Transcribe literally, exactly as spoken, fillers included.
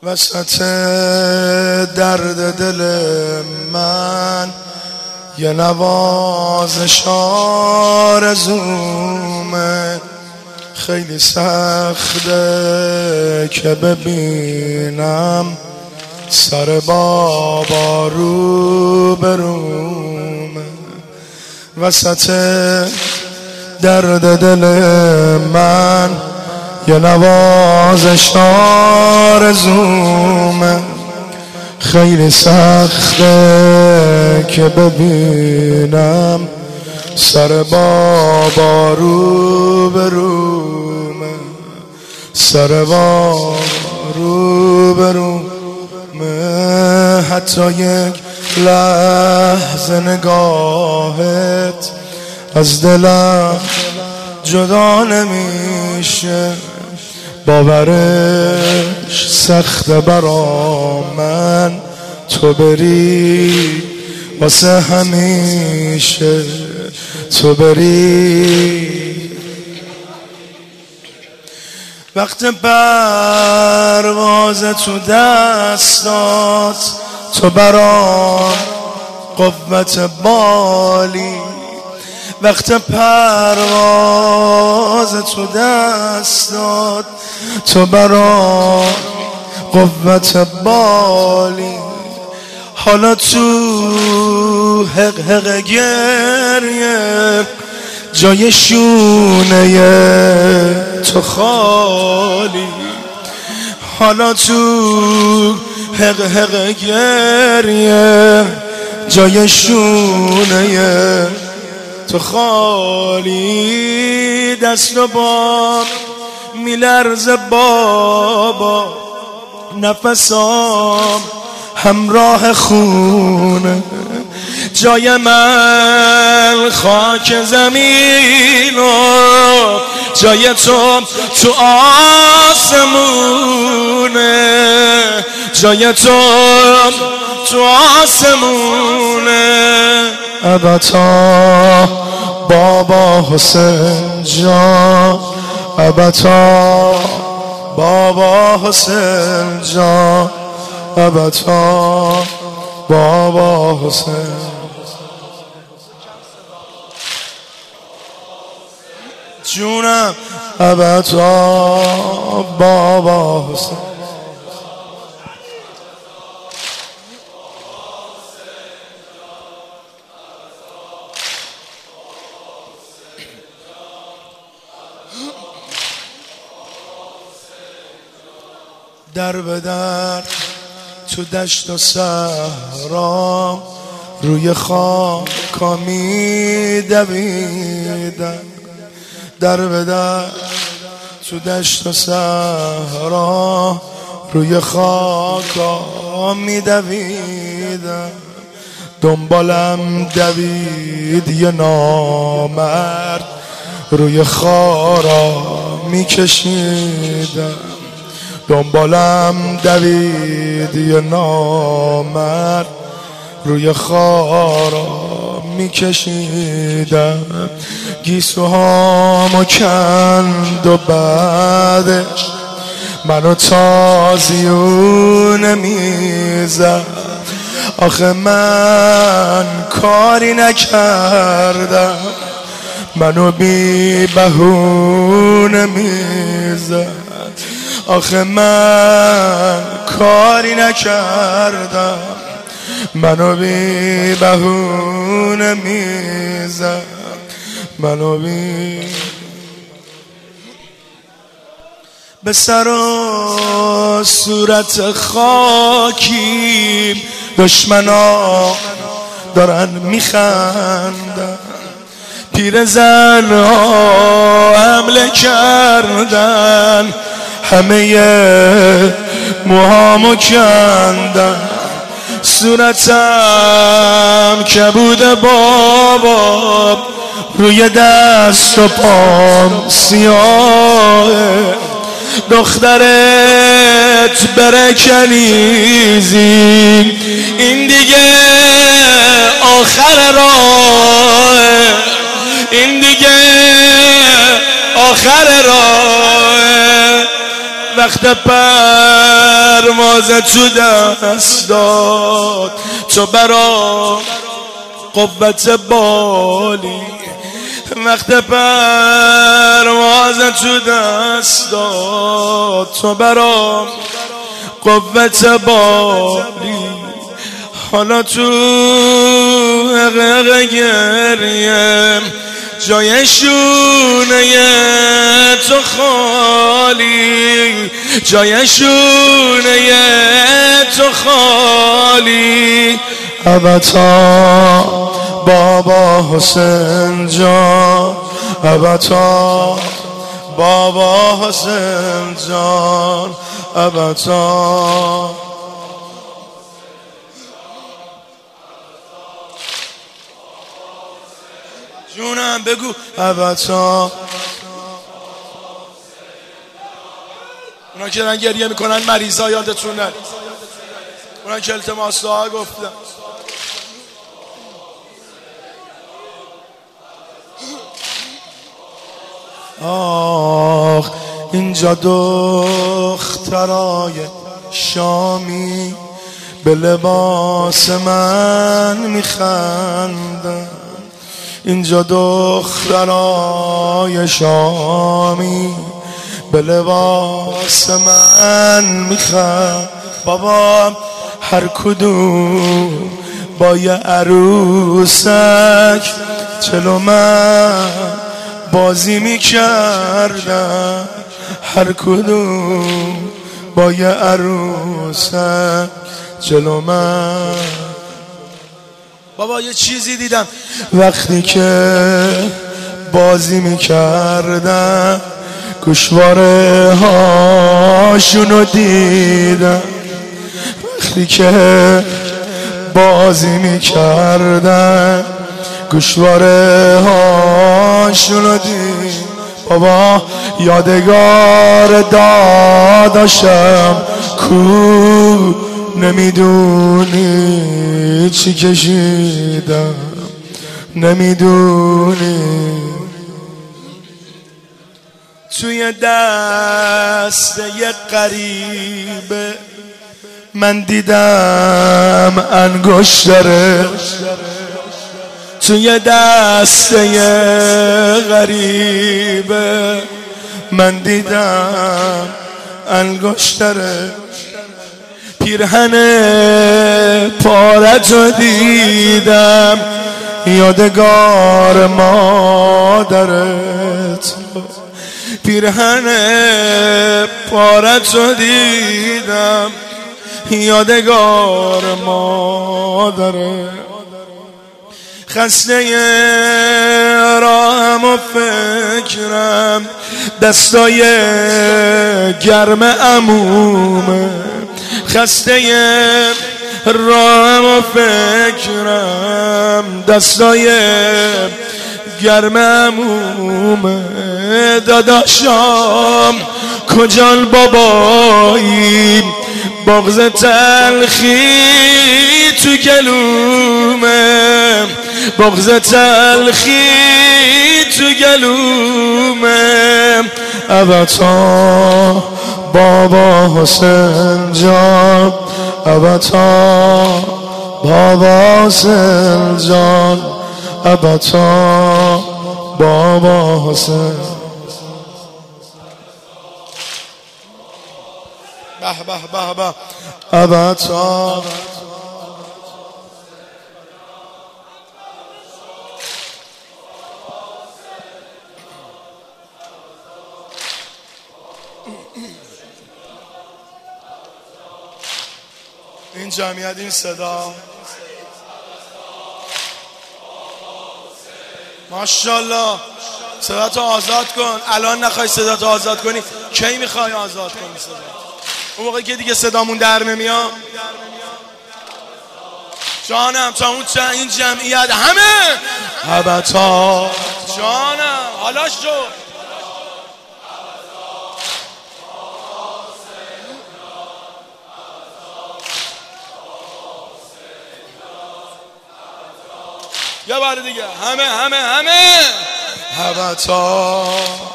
وسط درد دل من یه نوازش آرزومه، خیلی سخته که ببینم سر بابا رو برومه. وسط درد دل من یه نوازش آرزومه، خیلی سخته که ببینم سر بابا رو برومه، سر بابا رو برومه. حتی یک لحظه نگاهت از دلم جدا نمیشه، باورش سخته برا من تو بری واسه همیشه، تو بری. وقت پرواز تو دستات تو برام قوت بالی، وقت پرواز تو دستات تو برام قوت بالی. حالا تو حق حق گریه جای شونه تو خالی، حالا تو حق حق گریه جای شونه تو خالی. دست و بام میلرزه بابا، نفسام همراه خونه، جای من خاک زمین و جای تو تو آسمونه، جای تو تو آسمونه. ابتا بابا حسین جان، ابتا بابا حسین جان، ابتا بابا حسین جونم، ابتا بابا حسین. در به در تو دشت و صحرا روی خاکا می دویدم، در به در تو دشت و صحرا روی خاکا می دویدم. دنبالم دوید یه نامرد روی خارا می کشیدم، دنبالم دوید یه نامرد روی خارا می کشیدم. گیسوهامو کند و بعدش منو تازیونه میزد. آخه من کاری نکردم، منو بی بهونه میزد. آخه من کاری نکردم، منو بی بهونه میزد، منو بی. به سر و صورت خاکیم دشمنا دارن میخندن، پیرزن ها حمله کردن، همه موهامو کندن، صورتم کبود بابا، روی دست و پام سیاهه. دخترت بره کنیزی، این دیگه آخر راه، این دیگه آخر راه. وقت پرواز پرواز تو دست داد، تو برام قوت بالی. وقت پرواز تو دست داد، تو برام قوت بالی. حالا تو حقیق گریه جای شونه تو خالی، جای شونه تو خالی. ابتا بابا حسین جان، ابتا بابا حسین جان، ابتا. جونم بگو. ابتا اونا که دارن گریه میکنن مریضا یادتون نره، اونا که التماس دعا گفتن. آخ اینجا دخترای شامی به لباس من میخندن، اینجا دخترای شامی به لباس من میخند. بابا هر کدوم با یه عروسک چلو من بازی میکردن، هر کدوم با یه عروسک جلو من. بابا یه چیزی دیدم وقتی که بازی میکردن گوشواره هاشونو دیدم، وقتی که بازی میکردن گوشواره هاشونو دیدم. بابا یادگار داداشم کو، نمیدونی چی کشیدم، نمیدونی. توی دست یه غریبه من دیدم انگشتره، توی دست یه غریبه من دیدم انگشتره. پیرهن پارتو دیدم، یادگار مادرت، پیرهن پارتو دیدم، یادگار مادرت. خسته راهم و فکرم دستای گرم عمومه، خسته راهم و فکرم دستای گرم عمومه. داداشام کجال بابایی، بغض تلخی تو گلومه، بغض تلخی تو گلومه. ابتا بابا حسین جان، ابتا بابا حسین جان، ابتا بابا حسین. به به به به. ابتا این جمعیت، این صدا، ماشاءالله. صداتو آزاد کن. الان نخوای صداتو آزاد کنی کی میخوای آزاد کنی صدا؟ اون موقعی که دیگه صدامون در نمیاد. جانم تا اون چه این جمعیت همه ابتا جانم حالا شو. یه بار دیگه همه همه همه ابتا